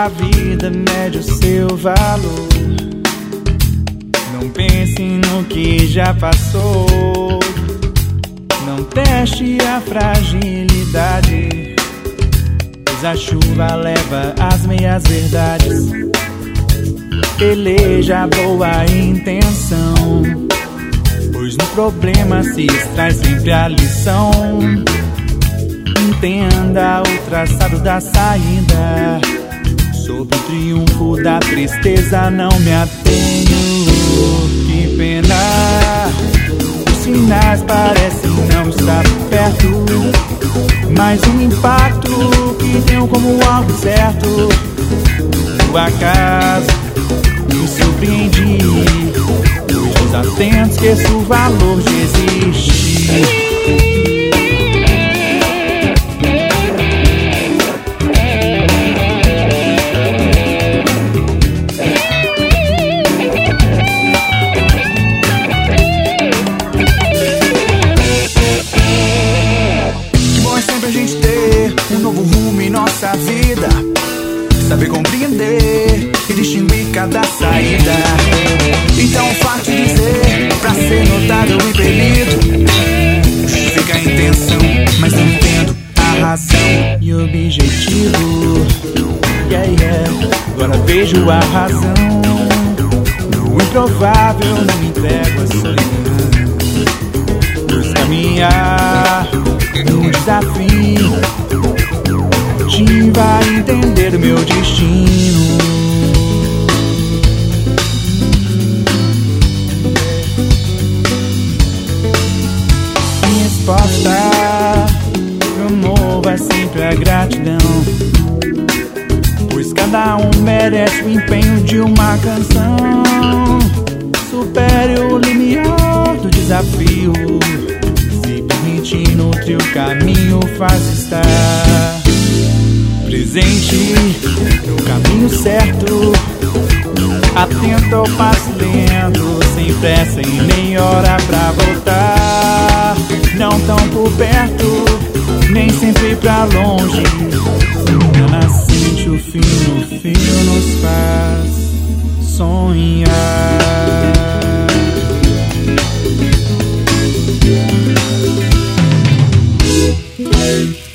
a vida mede o seu valor. Não pense no que já passou. Não teste a fragilidade, pois a chuva leva as meias verdades. Eleja a boa intenção, pois no problema se extrai sempre a lição. Entenda o traçado da saída. Sobre o triunfo da tristeza não me atenho. Que pena, os sinais parecem não estar perto, mas um impacto que deu como algo certo. O acaso me surpreendi, pois desatentos esqueço o valor de existir. Um novo rumo em nossa vida, saber compreender e distinguir cada saída. Então fácil dizer, pra ser notado ou impelido, justifica a intenção, mas não entendo a razão e o objetivo. Agora vejo a razão. No improvável não me entrego a solidão, pois caminhar num desafio te vai entender o meu destino. Minha resposta pro amor é sempre a gratidão, pois cada um merece o empenho de uma canção. Supere o limiar do desafio, se permite nutrir o caminho, faz estar presente no caminho certo, atento ao passo lento, sem pressa e nem hora pra voltar. Não tão por perto, nem sempre pra longe. Na nascente o fim no fio nos faz sonhar.